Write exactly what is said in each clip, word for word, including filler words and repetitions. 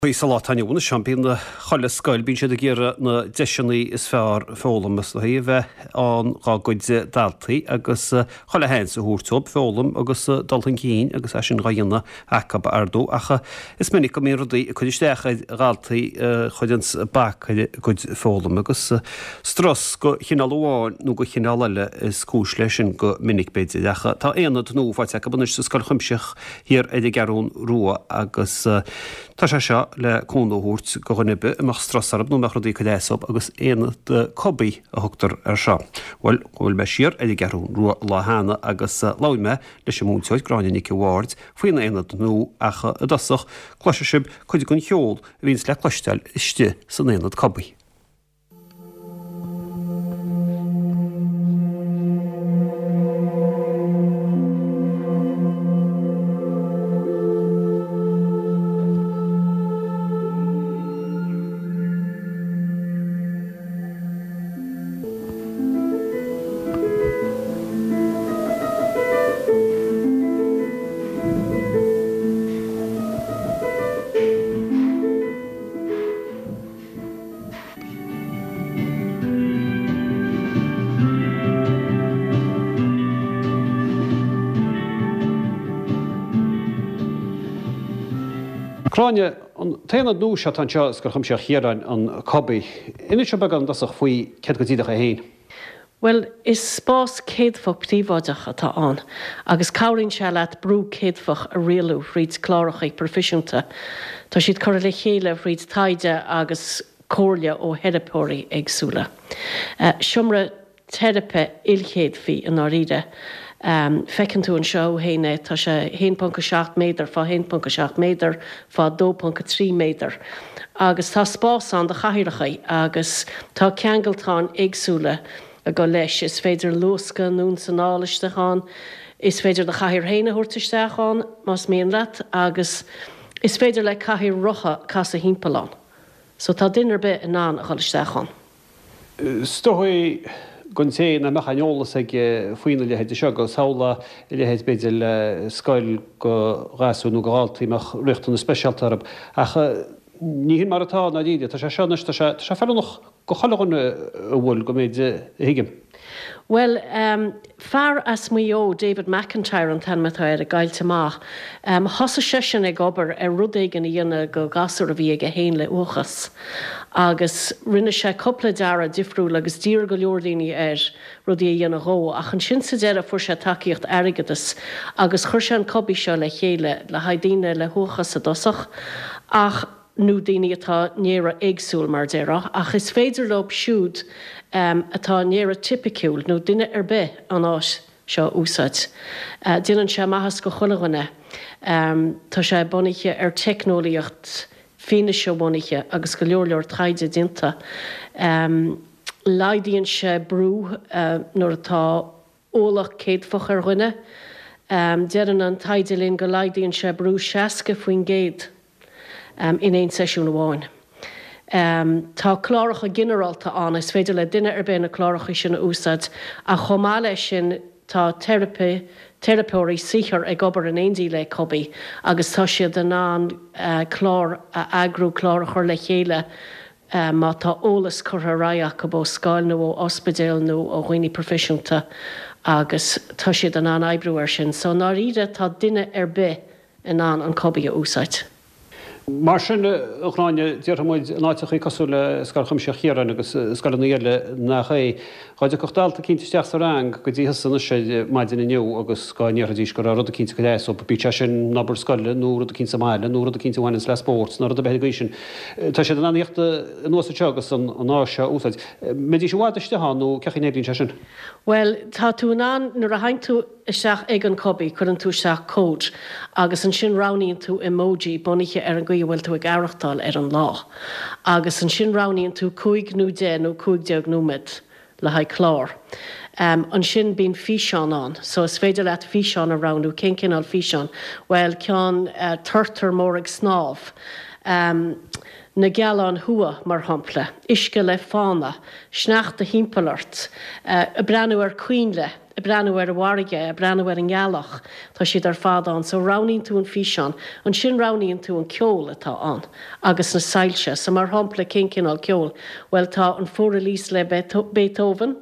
Bhí saláthainúna sean bíon na choile scoil bín siad a ggéire na deisinaí is fearr fólamas na hí bheith an gá goide daltaí agus choile hain sa húrtóp fólam agus daltain cín agus é sin gaanna acab ardú acha is minic go mé rudaí chuidisteach galtaí chuidins bac chuid fólam agus stras go chinálháin nó go chináile is cúis lei sin go minic beidir acha tá éanad nó fáte go bunis sa scoil chuimseach hir idir garún rua agus tá sé seo le cúnúhút go ghnibe amach strasarab nó meach rudaí chuléisop agus éana de cobbí a thugtar ar seo. Bhfuil bhfuil me siar idir garún rua láhanana agus láime leis sem múnteoid gráine Nicky Ward faoina éanad nó acha a dasach chluise sib chuide gon cheol a bhíns le chluisteil iste san éanad cobbí. Cráine an téanad nó se an seo gur chum se chéarain an cobbí. Ina se began dasach faoi cead go tíideach a héin. Well, is spás céadfach príomháideach atá an, agus cabhrainn se leat brú céadfach a rialú riad chlárachaí proficiúnta. Tá siad chur le chéile riad taide agus cóirle ó therapeoirí agsúla. Uh, Siomra therape ilchéad fí an áríide. Um, fecinn tú an seo héine tá sé one point seven méadar fá one point seven méadar fá two point three méadar. Agus tá spás an de chathrachaí agus tá ceangaltáin agsúla a go leis is féidir losca nún san álaistecháin, is féidir de chathir héine thuirtaisteachán más míon leat agus is féidir le chathir rocha casa hímpelán. So tá duine be in an a cholisteachán. Stohui gon sé na mechaneolalas ag faoine le héidir seo go saola le héid beidir le scoil go rasú nó gáiltaí meach riachtain na speisialtarab. Ach ní hin mar atá na díide, tá sé seanas tá sé fellach go chalagan a bhfuil go méid hiigim. Well, um, far as muo David McIntyre an tan matá ar a gaiilte maach, um, hosa sesin ag obair ar rudéigen i dhéine go gasúr a bhí ag a héin le uachas. Agus rinne sé coppla dara difriúil agus dír go leordaoine ar rudí a dhéine ró, ach an sin sa deire fuair sé takeíocht aigedas, agus chuir sé an cobbí seo le chéile le haidíine le thuchas a dosach, ach nó daoine atá néra agsúil mar déire, ach is féidir lob siúd um, atá néra tipiciúil nó duine ar be an áis seo úsáid. Uh, Díanann sé maithas go chulaganna, um, tá sé bunaiche ar technoliacht fine seo bunaiche agus go leor leor taide dinta. Um, Laidíonn sé brú uh, nuair atá ólach céadfach ar dhuine. Um, Dearan an taidilín go laidíonn sé brú seaca faoin géad. Um, in éon seisiún amháin. Um, tá chláracha generalta an is féidir le duine ar béna chláracha sin úsad a chomáile sin tá therapy, therapeurí síchar ag obair an éondí le cobbí agus tá siad an an uh, chlár a agrú chlárachar le chéile uh, má tá ólas chutha raiach go bó scáil nó ó ospidéal nó ó ghaoine profisiúnta agus tá siad an an ebrú ar sin. So ná ide tá duine ar be in an an cobbí a úsáid. Mar sin ochráine dearmid náiteach cosú le scar chumse chéaran agus scar na éile nach é. Cháide cochtálta cinnta teach rang go dtí sanna sé maidin inniu agus gáinearadís go rud a cinnta go léis op bí sin nabar scoile nó rud a cinnta máile, nó rud a cinnta bhain le sport, nó rud a beige sin. Tá sé an aíochta nósa tegus an ná se úsáid. Medí sé bháideiste há nó cechin éblin se sin? Well, tá tú ná nuair a hain tú isteach ag an cobbí chuann tú seach cód agus an sin raníonn tú emoji bunaiche ar an gaí bhfuil tú ag aireachtáil ar an lá. Agus an sin raníonn tú cúig nó dé nó cúig deag nómid le haid chlár. Um, an sin bín físeán an, so is féidir leat físeán a ranú, cén cinál físeán. Well, ceann uh, turtar mór ag snáb. Um, na gealán hua mar hampla, isce le fána, sneachta hímpelart, uh, a brenn ar cuinle, breanhfuir a bharige, a breanhfuir an ngealach, tá siad ar fád an, so raníonn tú an físeán, an sin raníonn tú an ceol atá an, agus na sailse, sa mar hampla cincinál ceol, well tá an fórelís le Beethoven,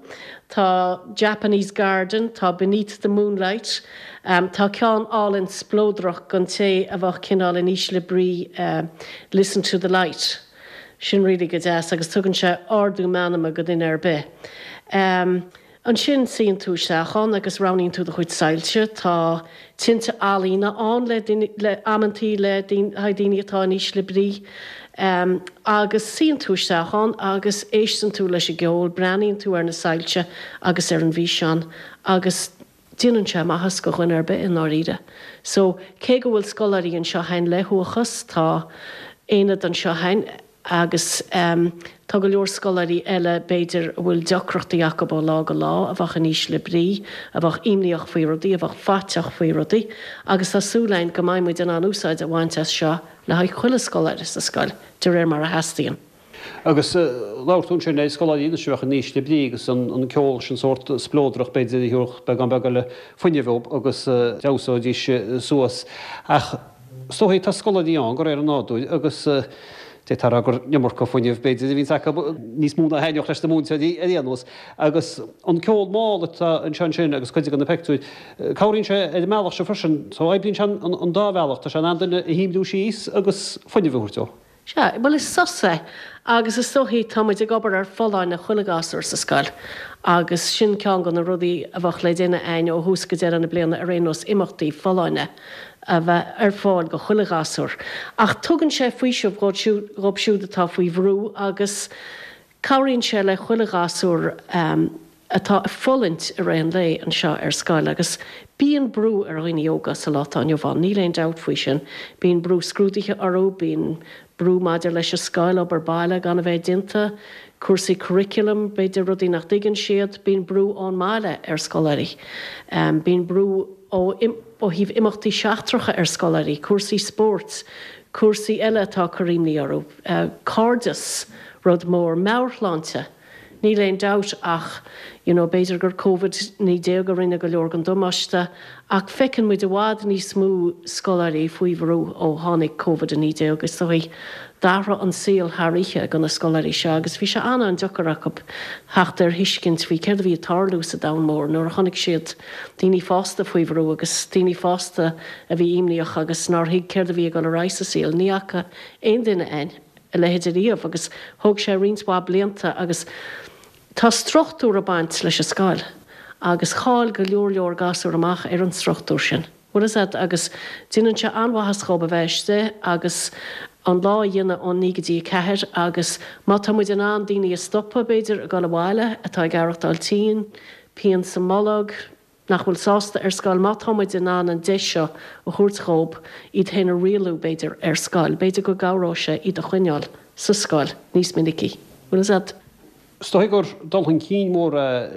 tá Japanese Garden, tá Beneath the Moonlight, um, tá cean all in splódrach gan té a bfach cinál in is le brí uh, Listen to the Light. Sin ri go deas agus tugann se ardú manama go in ar be. Um, an sin síon tú seachan agus raníonn tú de chuid sailse tá tinte álína an le, le amantí le haidíine atá níos le brí. Um, agus síon tú seachan agus éistan tú leis a geol, breaníonn tú ar na sailse agus ar an bhíseán agus Díanann se maithas go chuin ar be in áíre. So cé go bhfuil scolarí an seo hain lehuachas tá éad an seo hain agus um, tá go leor scolarí eile beidir bhfuil deocrachtaí acu bá lá go lá a bfach an níos le brí, a bfach imníoch faoi rudaí, a bfach fateach faoi rudaí, agus tá súlainn go maiid an an úsáid a bhaint seo le haid chuile scoláir is a scoil, de réir mar a heastíon. Agus láirún sin é scoláí seach an níos le brí agus an ceol sin sort splódrach beidir thuch be an beag le fuinehób agus deáidís suas. Ach stóí tá scoláí an go réir an náúil agus té tar agur nemor go fuineh beidir vín níos múna heineoch leis na múnta éanús. agus an ceol mála an sean sin agus chuide an na peictúid. Cáiríonn se é meach se frisin, so éblin se an dábhealach tá se an anna híimú síos agus fuinehúirtó. Se, bhfuil is sosa agus is sohíí táid a gobar ar fáin na chuilegáúir sa scail, agus sin cean gan na rudaí a bfach le déine aine ó hús go déir an na blianana a rénos imachtaí fáine a bheith ar fáil go chuilegáúir. Ach tugann sé faoisih rob siúd atá faoi bhrú agus cáiríonn sé le chuilegáúir um, atá follint a réon lé an seo ar scail agus bíon brú ar roioine yoga sa látá an bhán, ní léon dat faoi sin, bíon brú scrúdaithe aró, bíon brú maidir leis a scail ob ar baile gan a bheith dinta, cuasaí curriculum beidir rudí nach digan siad, bíon brú ón máile ar scoláirí. Um, bíon brú ó, im, ó híh imachtaí seachtracha ar scoláirí, cuasaí sport, cuasaí eile atá chorímní aró, uh, cardas rud mór meabhrláinte. Ní léon dat ach you know, beidir gur Covid ní dé go rinne go leor an domáiste, ach fecinn muid a bhád ní smú scoláirí faoi bhrú ó tháinig Covid a ní dé agus tá dara an síl thríe gan na scoláirí se, agus bhí se anna an deocarach up heachtar hiiscint bhí céir bhí tarlús a damór, nuair a chonig siad daoine fásta faoi bhrú agus daoine fásta a bhí imníoch agus nar hiag céir bhí gan a reis a síl, ní acha aon duine ein a leidiríomh agus thug sé rionsá blianta agus tá struchtúr a baint leis a scail, agus cháil go leor leor gasú amach ar an struchtúr sin. Bhfuil is agus duanann se anmhathas chob a bheiste agus an lá dhéine ón nígadtí ceithir agus má tá muid an an daoine a stoppa beidir a gáil bhile atá gearachtáiltíín, peon sa molog, nach bhfuil sásta ar scail má tá muid an an an deisio ó chuirtchób iad héna rialú beidir ar scail, beidir go gáráise iad a chuineáil sa scail níos minicí. Bhfuil is Stoig gur dalhan cín mór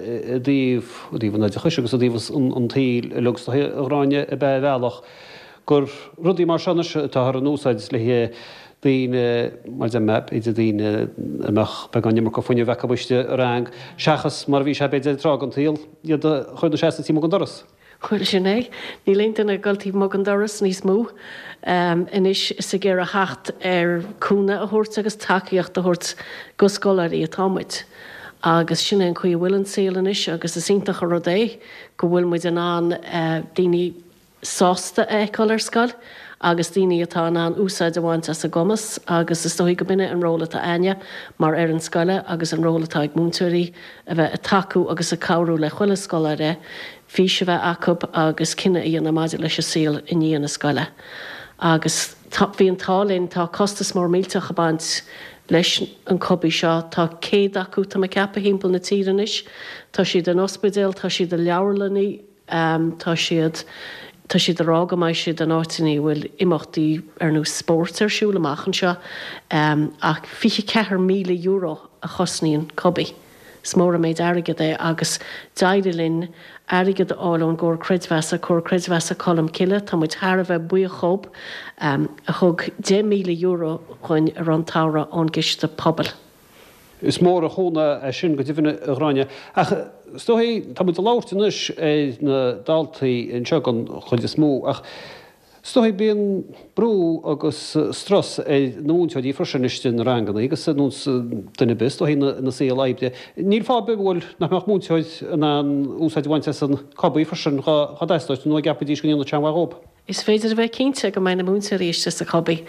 díomh díomh de chuise agus a díomh an taíl lugus ráine a bheith bhealach gur rudí mar sena tá ar an úsáid le hé daoine mar de map idir daoine amach be gan nimar go fuine bhecha buiste rang seachas mar bhí sé beidir trá an taíl iad chuid sé tí an doras. Chuil sin é, ní léontainna galtíí mo an doras níos mú. Um, inis is a ggéir a hacht ar cúna a thuirt agus takeíocht a thuirt go scoláirí a támuid. Agus sin an chuí bhfuil an sílan is agus is ionintach a rud é go bhfuil muid an an uh, daoine sásta éáil ar scail, agus daoine atá an úsáid amhaint as a gomas, agus is dóí go binine an rólatá aine mar ar an scoile agus an rólatá ag múntúirí a bheith a taú agus a cabhrú le chuile scoláire, hí se bheith acub agus cinenne íon na maidir leis a síl in íon na scoile. Agus bhí an tálinn tá costas mór mílteach a baint leis an cobbí seo tá céad acu tá ceappa hímpel na tíranis, tá siad an ospidéal, tá siad a leabharlaní, um, tá siad tá siad a rága mai siad an áitiní bhfuil imachtaí ar nó sport ar siúla amachchan seo um, ach fiche ceithre míle euro a chosníon cobbí. Smór a méid airigad é agus dairilinn airigad áilón gur creidmheasa chur creidmheasa colm ciile, tá muid thar a bheith buí chob um, a thug dé míle euro chuin ar an tára ón giste pobl. Is mór a chóna a sin go dtíhanna aráine. Stohí tá mu láirtanis na daltaí an segan chuid is mó ach stohí bíon brú agus stras é nóúnteid í freisiniste na ranganna, agus nús duine bis hí na sé leibde. Níl fá be bhil nach múteid an úsáid bhainte san cabbaí freisin chu deistáid nó gappa dís go na teamhób. Is féidir a bheith cinnte go mena múnta rééis sa cabbaí.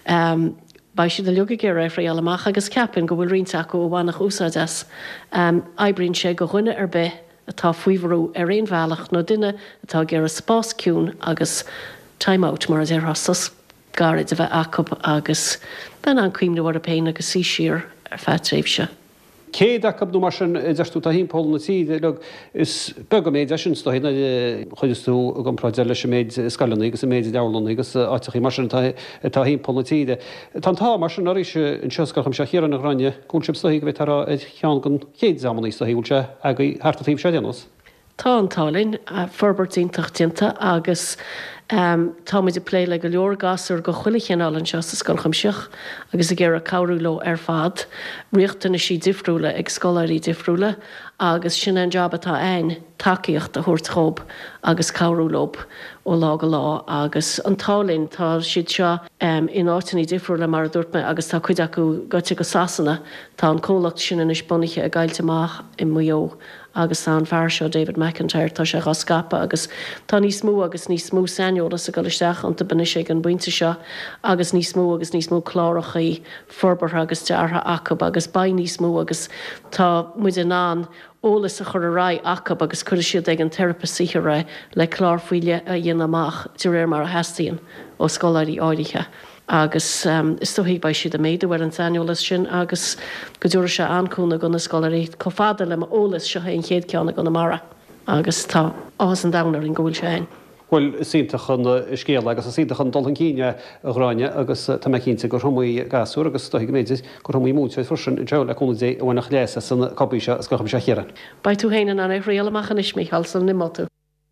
Ba si de luga gur raibh amach agus ceapan go bhfuil rionach go bhhanach úsáidas. Eibríonn sé go chuine ar be atá faoihrú ar réon bhealach nó duine atá gur a spás ciún agus timeout mar ar hasas garid a bheith acab agus ben an cuimne war a péin agus sí siir ar fetréimse. Cé acab nó mar sin deirú a hín pól na tíide le is bega méid sin sto hína chuidirú go práide leis méid scalanna agus a méid delanna agus áitií mar sin tá hín pól na tíide. Tá tá mar sin áéis an seoscacham se chéar na ranne gúnsim stoí go bheith tar chean gon chéad zamanaí sa híúilte agaí hartatíh sé déanas. Tá an tálinn a forbertíntaachtianta agus Um, tá muid lé le go leor gasú go chuilichéanál an se sscoilcham seach agus a ggéar a cabhrúló ar fad, riochttainna sí difriúla ag scoláirí difriúla agus sin an job atá ein takeíocht a thuirtchób agus cabhrúlób ó lá go lá agus an tálinn tá siad seo um, in átainní difriúla mar a dúirtme agus tá chuid acu gote go sasanna tá an cólacht sin in is bunaiche a gaiilteach i muo. Agus tá an fear seo David McIntyre tá sé gascapa agus tá níos mú agus níos mú seinolalas a goisteach an buna sé an buinte seo agus níos mú agus níos mú chlárachaí forbar agus deartha acab agus ba níos mú agus tá muid an ná ólas a chur a rá acab agus chuir siad ag an terapasíe ra le chlárfuile a dhéanamach de réir mar a heíonn ó scoláirí áirithe. Agus um, is stohíigh ba siad a méidir bhar an seinolalas sin agus go dúra se ancúna go na scoláirí có fada le ólas seo on chéad ceanna go na mara agus tá áhas an danar in ggóil sein. Well sínta chun scéal agus a sínta chun dul an cíine a ghráine agus tá cínta gur thumí gasú agus stoigh méidir gur thumí múteid frisin te le chuna dé bhhainach léasa san cabíise a scocham se chéan. Ba tú héanaan an réalamachchan is mí halsan nimátú.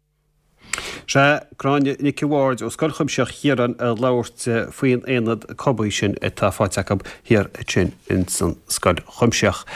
Se gráine Nick Ward ó scoilcham seach chéan a labhairt faoin éad cabbaí sin tá fáteachab hir sin in san scoil chumseach.